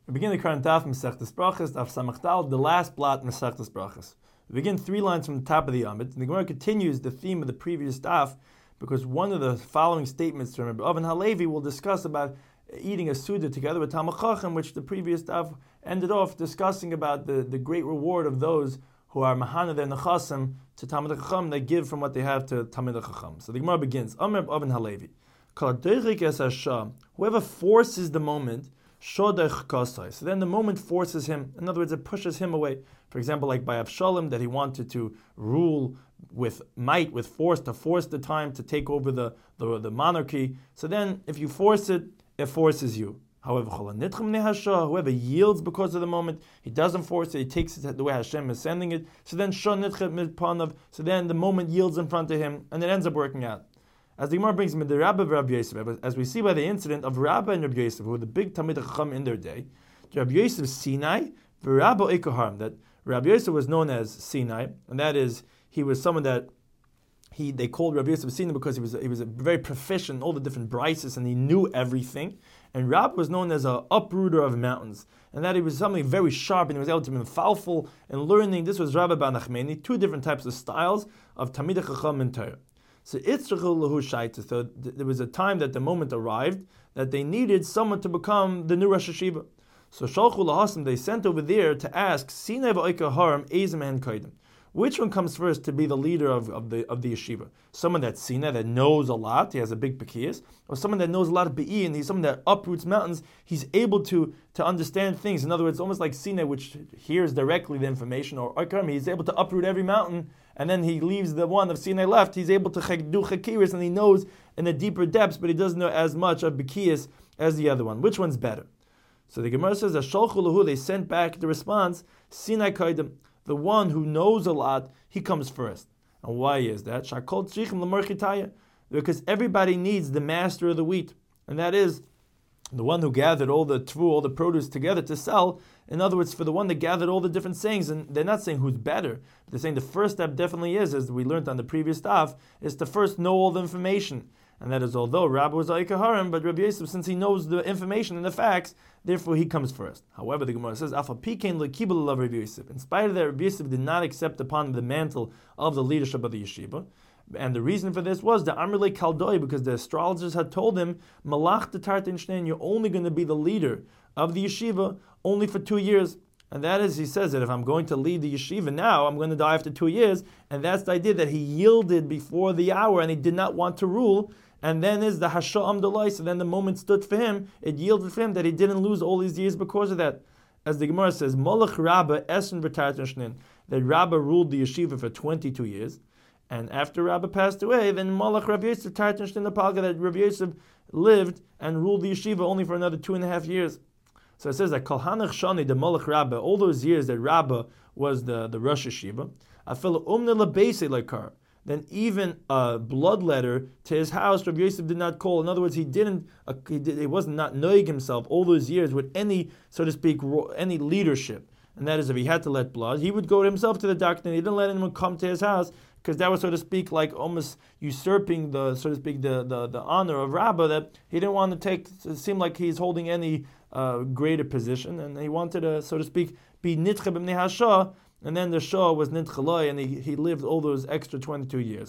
We begin the current daf Masechtas Brachos, daf Samachdal, the last blot Masechtas Brachos. We begin 3 lines from the top of the Amid, and the Gemara continues the theme of the previous daf, because one of the following statements from Rabbi Oven Halevi will discuss about eating a Suda together with Talmid Chacham, which the previous daf ended off discussing about the great reward of those who are Mahana their Nechasim to Talmid Chacham, they give from what they have to Talmid Chacham. So the Gemara begins, Amr Oven Halevi, whoever forces the moment, so then the moment forces him, in other words, it pushes him away. For example, like by Avshalom, that he wanted to rule with might, with force, to force the time to take over the monarchy. So then, if you force it, it forces you. However, whoever yields because of the moment, he doesn't force it, he takes it the way Hashem is sending it. So then, so then the moment yields in front of him, and it ends up working out. As the Gemara brings me the Rabbi of Rabbi Yosef, as we see by the incident of Rabbi and Rabbi Yosef, who were the big Talmid Chacham in their day, Rabbi Yosef Sinai, Rabbi Ekoharm, that Rabbi Yosef was known as Sinai, and that is, he was someone that they called Rabbi Yosef Sinai because he was a very proficient in all the different brises, and he knew everything. And Rabbi was known as an uprooter of mountains, and that he was something very sharp, and he was able to be falful in learning. This was Rabbi Bar Nachmani, 2 different types of styles of Talmid Chacham and Torah. So there was a time that the moment arrived that they needed someone to become the new Rosh Hashiva. So Shalchu Lahasim, they sent over there to ask, Sinai v'Oika Haram, Eizem Kaidim. Which one comes first to be the leader of the yeshiva? Someone that's Sinai, that knows a lot, he has a big Pekiyas, or someone that knows a lot of Be'i, and he's someone that uproots mountains, he's able to understand things. In other words, almost like Sinai, which hears directly the information, or Oika, he's able to uproot every mountain, and then he leaves the one of Sinai left, he's able to do Chakiris, and he knows in the deeper depths, but he doesn't know as much of Bekiyas as the other one. Which one's better? So the Gemara says that Shalchu Lahu, they sent back the response, Sinai Kaidim, the one who knows a lot, he comes first. And why is that? Shakol Tzrichim L'mar Chitaya, because everybody needs the master of the wheat, and that is the one who gathered all the tvu, all the produce together to sell. In other words, for the one that gathered all the different sayings, and they're not saying who's better. They're saying the first step definitely is, as we learned on the previous daf, is to first know all the information. And that is, although Rabbi was Oika Haram, but Rabbi Yosef, since he knows the information and the facts, therefore he comes first. However, the Gemara says, in spite of that, Rabbi Yosef did not accept upon the mantle of the leadership of the yeshiva. And the reason for this was the Amrle Kaldoi, because the astrologers had told him, Malach the Tartan Shnein, you're only going to be the leader of the yeshiva only for 2 years. And that is, he says that if I'm going to lead the yeshiva now, I'm going to die after 2 years. And that's the idea that he yielded before the hour and he did not want to rule. And then is the Hasha Amdalai, so then the moment stood for him, it yielded for him that he didn't lose all these years because of that. As the Gemara says, Molech Rabba Esen V'Tartan Shnein, that Rabba ruled the yeshiva for 22 years. And after Rabba passed away, then Malach Rabbi Yosef Tartan Shnein Palga, that Rabbi Yosef lived and ruled the yeshiva only for another 2.5 years. So it says that Kol Hanach Shani, the Malach Rabba, all those years that Rabba was the Rosh Hashiva, Afil Umne Lebeise Lekar, then even a blood letter to his house, Rabbi Yosef did not call. In other words, he wasn't not noig himself all those years with any, so to speak, any leadership. And that is, if he had to let blood, he would go himself to the doctor, and he didn't let anyone come to his house, because that was, so to speak, like almost usurping the, so to speak, the honor of Rabbah, that he didn't want to seem like he's holding any greater position, and he wanted to, so to speak, be nitcha b'mnei hasha, and then the Shah was nitchaloi, and he lived all those extra 22 years.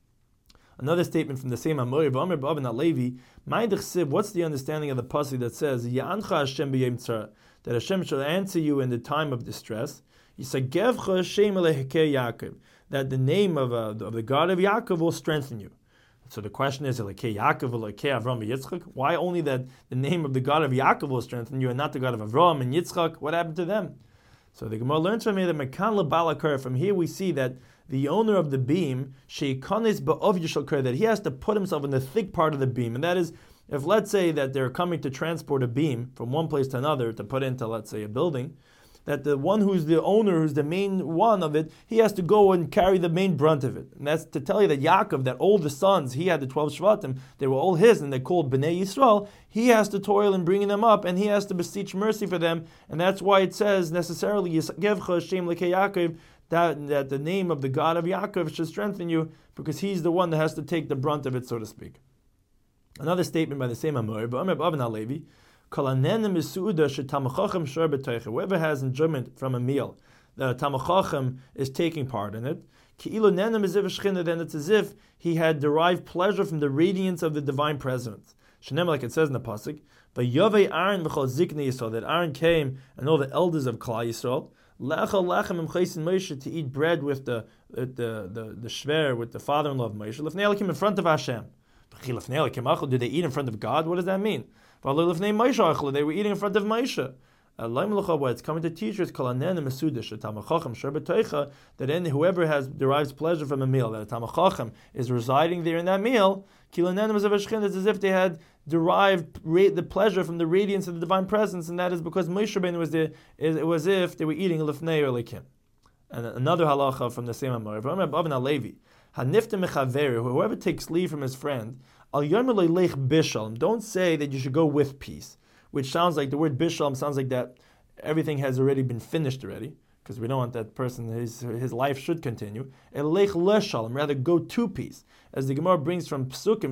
Another statement from the same Amori, V'Amr B'Avin HaLevi, Ma'idich Siv, what's the understanding of the pasuk that says, Ya'ancha Hashem b'yem tzara, that Hashem shall answer you in the time of distress, Yisagevcha Hashem elehekei Yaakov, that the name of the God of Yaakov will strengthen you. So the question is, Elokei Yaakov, Elokei Avram and Yitzchak? Why only that the name of the God of Yaakov will strengthen you and not the God of Avram and Yitzchak? What happened to them? So the Gemara learns from here that Mekan Lebalakar, from here we see that the owner of the beam, Sheikanis Ba'ov Yishalkar, that he has to put himself in the thick part of the beam. And that is, if let's say that they're coming to transport a beam from one place to another to put into, let's say, a building, that the one who's the owner, who's the main one of it, he has to go and carry the main brunt of it. And that's to tell you that Yaakov, that all the sons, he had the 12 Shvatim, they were all his, and they're called Bnei Yisrael. He has to toil in bringing them up, and he has to beseech mercy for them. And that's why it says necessarily, Yisgevcha Hashem Lekei Yaakov, that the name of the God of Yaakov should strengthen you, because he's the one that has to take the brunt of it, so to speak. Another statement by the same Amor, B'Amr B'Avin HaLevi, Whoever has enjoyment from a meal, the Talmid Chacham is taking part in it. Then it's as if he had derived pleasure from the radiance of the divine presence. Like it says in the pasuk, that Aaron came and all the elders of Klal Yisrael to eat bread with the shver, with the father-in-law of Moshe, in front of Hashem. Did they eat in front of God? What does that mean? They were eating in front of Moshe. What it's coming to teach us that whoever derives pleasure from a meal, that a Talmid Chacham is residing there in that meal, it's as if they had derived the pleasure from the radiance of the divine presence, and that is because Moshe Rabbeinu was there. It was as if they were eating lifnei or lekim. And another halacha from the same Amar, whoever takes leave from his friend, don't say that you should go with peace, which sounds like the word bishlam sounds like that everything has already been finished already, because we don't want that person, his life should continue. Rather go to peace. As the Gemara brings from Psukim,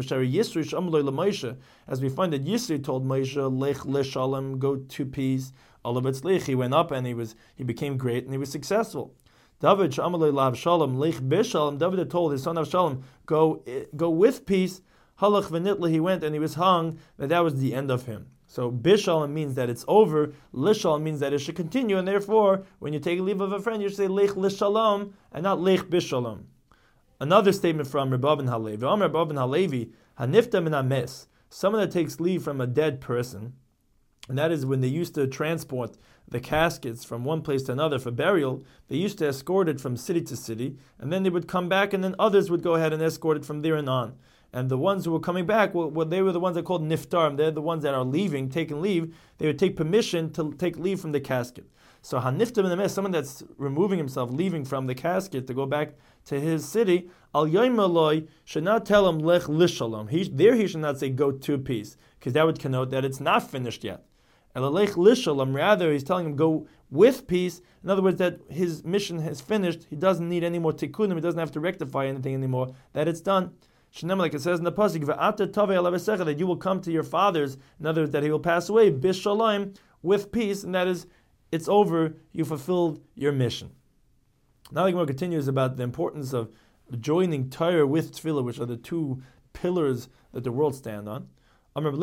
as we find that Yisri told Moshe, lech leshalom, go to peace. He went up and he became great and he was successful. David David had told his son Avshalom, go with peace. Halach v'nitla, he went and he was hung, that was the end of him. So bishalom means that it's over, lishalom means that it should continue, and therefore, when you take leave of a friend, you should say lech lishalom and not lech bishalom. Another statement from Rabbi Ben Halevi, Rabbi Ben Halevi, hanifta min hames, someone that takes leave from a dead person, and that is when they used to transport the caskets from one place to another for burial, they used to escort it from city to city, and then they would come back, and then others would go ahead and escort it from there and on. And the ones who were coming back, they were the ones that are called niftarim. They're the ones that are leaving, taking leave. They would take permission to take leave from the casket. So hanifta min hames, someone that's removing himself, leaving from the casket to go back to his city, al yoim aloi should not tell him lech lishalom. He should not say go to peace, because that would connote that it's not finished yet. Rather, he's telling him go with peace. In other words, that his mission is finished. He doesn't need any more tikkunim. He doesn't have to rectify anything anymore. That it's done. Like it says in the pasuk, that you will come to your fathers. In other words, that he will pass away bishalom, with peace, and that is, it's over. You fulfilled your mission. Now the Gemara continues about the importance of joining Torah with Tefillah, which are the two pillars that the world stand on. Someone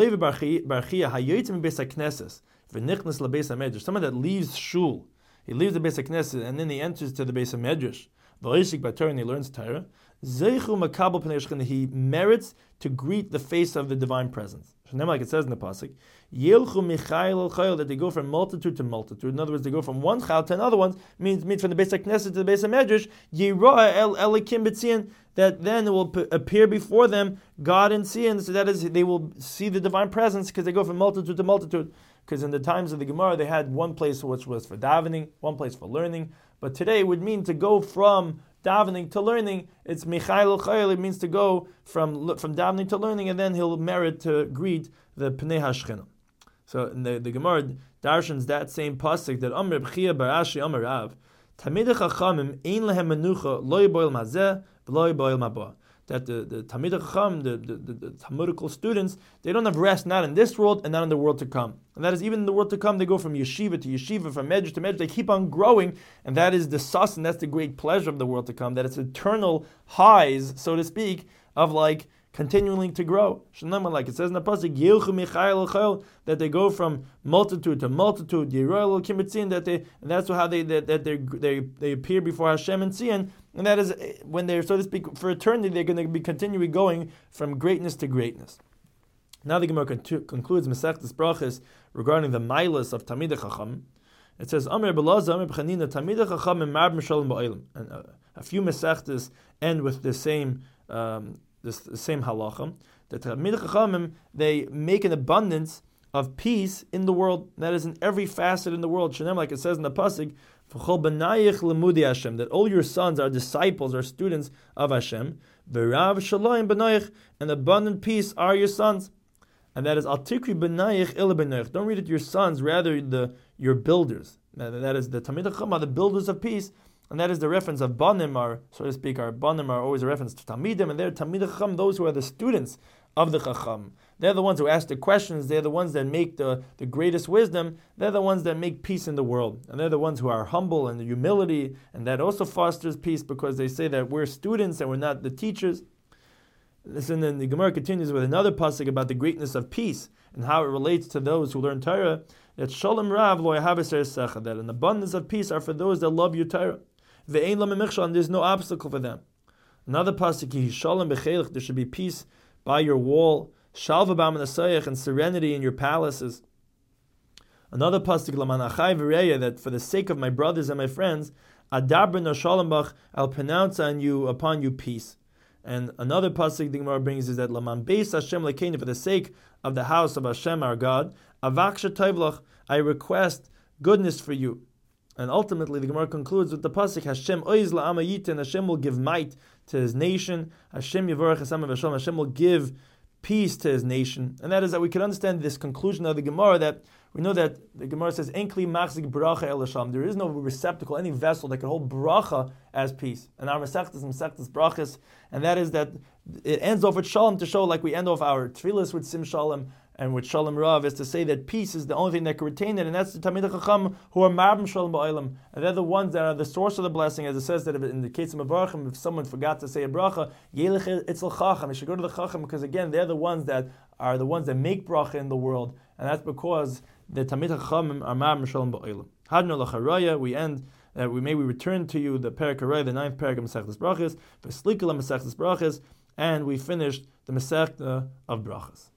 that leaves shul, he leaves the Beis HaKnesset and then he enters to the Beis HaMedrash, and he learns Torah. He merits to greet the face of the divine presence. Like it says in the pasuk, that they go from multitude to multitude. In other words, they go from one chal to another one. Means from the Beis HaKnesset to the Beis HaMedrash. That then it will appear before them God in Tzion. So that is, they will see the divine presence because they go from multitude to multitude. Because in the times of the Gemara, they had one place which was for davening, one place for learning. But today it would mean to go from davening to learning. It's Michael Chayil. It means to go from davening to learning, and then he'll merit to greet the Pnei HaShechina. So in the Gemara darshans that same pasuk that Amr B'chia Barashi Amr Rav Tamid Chachamim Ein Lehem Menucha Lo Yiboil Mazeh V'Lo Yiboil Mabah. That the Tamid Chacham, the Talmudical students, they don't have rest, not in this world and not in the world to come. And that is, even in the world to come, they go from yeshiva to yeshiva, from medrash to medrash. They keep on growing, and that is the sus, and that's the great pleasure of the world to come. That it's eternal highs, so to speak, of like continuing to grow. Like it says in the pasuk, that they go from multitude to multitude. And that's how they appear before Hashem and Tzion. And that is when they're, so to speak, for eternity, they're going to be continually going from greatness to greatness. Now the Gemara concludes Masechtas Brachos regarding the milas of Talmidei Chacham. It says, Amr B'Elazar, Amr B'Chanina, Talmidei Chacham Marb Mishalim Ba'olam. And a few Masechtas end with the same halacha. The Talmidei Chacham, they make an abundance of peace in the world. That is in every facet in the world. Shenem, like it says in the pasuk, that all your sons are disciples, are students of Hashem. V'rav shalayim b'nayich, and abundant peace are your sons. And that is al tikri b'nayich ila b'nayich. Don't read it your sons, rather your builders. That is the Talmidei Chacham are the builders of peace. And that is the reference of Banim, so to speak. Our Banim are always a reference to Talmidim, and they're Talmidei Chacham, those who are the students of the Chacham. They're the ones who ask the questions. They're the ones that make the greatest wisdom. They're the ones that make peace in the world. And they're the ones who are humble and the humility, and that also fosters peace because they say that we're students and we're not the teachers. Listen, then the Gemara continues with another pasuk about the greatness of peace and how it relates to those who learn Torah. That Shalom Rav lo yahav secha, that an abundance of peace are for those that love your Torah. Ve'ein lo memichshal, and there's no obstacle for them. Another pasuk, Yehi Shalom b'chelich, there should be peace by your wall. Shalva b'am nasayach, and serenity in your palaces. Another pasuk, Laman achai v'reya, that for the sake of my brothers and my friends, Adaber no shalom bach, I'll pronounce upon you peace. And another pasuk the Gemara brings is that Laman beis Hashem lekeinu, for the sake of the house of Hashem our God, Avak shetayvlach, I request goodness for you. And ultimately the Gemara concludes with the pasuk, Hashem oiz la'ama yitin, Hashem will give might to his nation. Hashem yivorach esam v'shalom, Hashem will give peace to his nation. And that is that we can understand this conclusion of the Gemara, that we know that the Gemara says, Enkli machzik bracha el Hashem. There is no receptacle, any vessel that can hold bracha as peace. And our Masechtas brachas, and that is that it ends off with shalom, to show like we end off our tefillas with sim shalom and with shalom rav, is to say that peace is the only thing that can retain it, and that's the Talmidei Chacham who are marbim shalom ba'olam, and they're the ones that are the source of the blessing, as it says that in the case of Mavarchim, if someone forgot to say a bracha, yelech etzel chacham, they should go to the chacham, because again they're the ones that make bracha in the world, and that's because the Talmidei Chacham are marbim shalom ba'olam. Hadnu lacharaya, we end. We return to you the Perek Haraya, the 9th Perek of Masechtas Brachas, V'slikul Masechtas Brachas, and we finished the Masechta of Brachas.